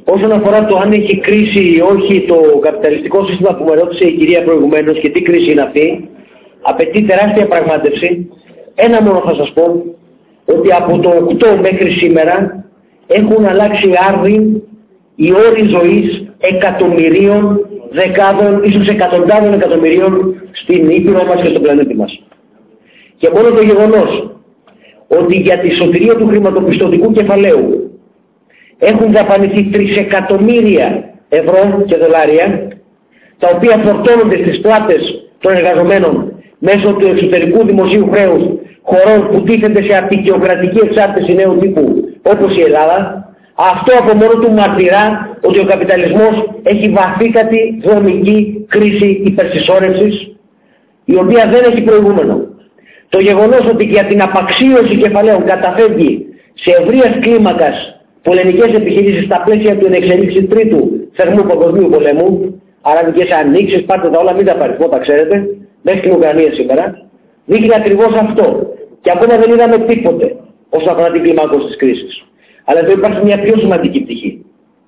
Όσον αφορά το αν έχει κρίση ή όχι το καπιταλιστικό σύστημα που με ρώτησε η κυρία προηγουμένως και τι κρίση είναι αυτή, απαιτεί τεράστια πραγμάτευση. Ένα μόνο θα σας πω, ότι από το 8 μέχρι σήμερα έχουν αλλάξει άρδιν οι όροι ζωής εκατομμυρίων, δεκάδων, ίσως εκατοντάδων εκατομμυρίων στην Ήπειρο μας και στον πλανήτη μας. Και μόνο το γεγονός ότι για τη σωτηρία του χρηματοπιστωτικού κεφαλαίου έχουν δαπανηθεί 3 εκατομμύρια ευρώ και δολάρια, τα οποία φορτώνονται στις πλάτες των εργαζομένων μέσω του εξωτερικού δημοσίου χρέους χωρών που τίθενται σε απεικιοκρατική εξάρτηση νέου τύπου όπως η Ελλάδα, αυτό από μόνο του μαρτυρά ότι ο καπιταλισμός έχει βαθύτατη δομική κρίση υπερσυσσόρευσης, η οποία δεν έχει προηγούμενο. Το γεγονός ότι για την απαξίωση κεφαλαίων καταφεύγει σε ευρείας κλίμακας πολεμικές επιχειρήσεις στα πλαίσια του ενεξελίξη τρίτου θερμού παγκοσμίου πολέμου, αραβικές ανοίξεις, πάρτε τα όλα, μην τα παριθμώ, τα ξέρετε, μέχρι την Ουκρανία σήμερα, δείχνει ακριβώς αυτό. Και ακόμα δεν είδαμε τίποτε όσον αφορά την κλιμάκωση της κρίσης. Αλλά εδώ υπάρχει μια πιο σημαντική πτυχή.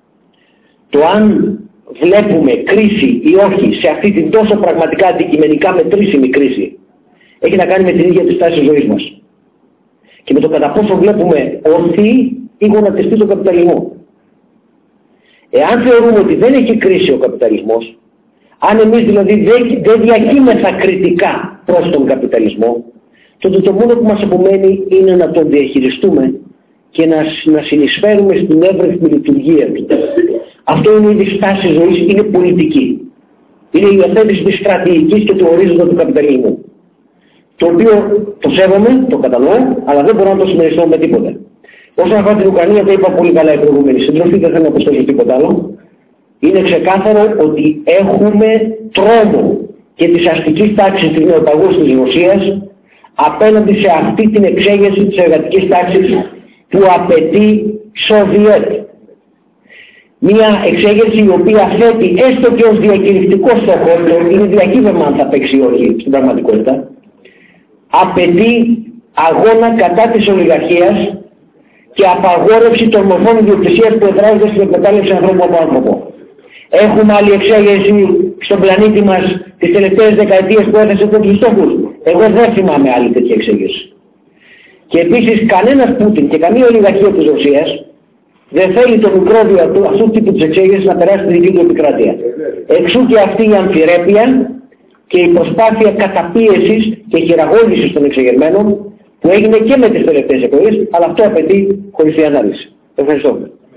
Το αν βλέπουμε κρίση ή όχι σε αυτή την τόσο πραγματικά αντικειμενικά μετρήσιμη κρίση έχει να κάνει με την ίδια τη στάση ζωής μας. Και με το κατά πόσο βλέπουμε ορθή ή γονατιστή τον καπιταλισμό. Εάν θεωρούμε ότι δεν έχει κρίση ο καπιταλισμός, αν εμείς δηλαδή δεν διακύμεθα κριτικά προς τον καπιταλισμό, τότε το μόνο που μας απομένει είναι να τον διαχειριστούμε και να συνεισφέρουμε στην εύρυθμη λειτουργία του. Αυτό είναι η στάση ζωής, είναι πολιτική. Είναι η υιοθέτηση της στρατηγικής και του ορίζοντα του καπιταλισμού. Το οποίο το σέβομαι, το κατανοώ, αλλά δεν μπορώ να το συμμεριστώ με τίποτα. Όσον αφορά την Ουκρανία, το είπα πολύ καλά η προηγούμενη συντροφή, δεν θέλω να προσθέσω τίποτα άλλο. Είναι ξεκάθαρο ότι έχουμε τρόμο και της αστικής τάξης της νεοπαγούς της Ρωσίας απέναντι σε αυτή την εξέγερση της εργατικής τάξης που απαιτεί Σοβιέτ. Μια εξέγερση η οποία θέτει έστω και ως διακηρυκτικό στόχο, είναι διακύβευμα αν θα παίξει ή όχι στην πραγματικότητα, απαιτεί αγώνα κατά της ολιγαρχίας και απαγόρευση των μορφών ιδιοκτησίας που εδράζονται στην εκμετάλλευση ανθρώπου από άνθρωπο. Έχουμε άλλη εξέγερση στον πλανήτη μας τις τελευταίες δεκαετίες που έθεσε τέτοιους στόχους. Εγώ δεν θυμάμαι άλλη τέτοια εξέγερση. Και επίσης κανένας Πούτιν και καμία ολιγαρχία της Ρωσίας δεν θέλει το μικρόβιο αυτού του τύπου της εξέγερσης να περάσει στη δική του επικράτεια. Εξού και αυτή η αμφιρέπεια και η προσπάθεια καταπίεσης και χειραγώγησης των εξεγερμένων που έγινε και με τις τελευταίες εκλογές, αλλά αυτό απαιτεί χωριστή ανάλυση. Ευχαριστώ.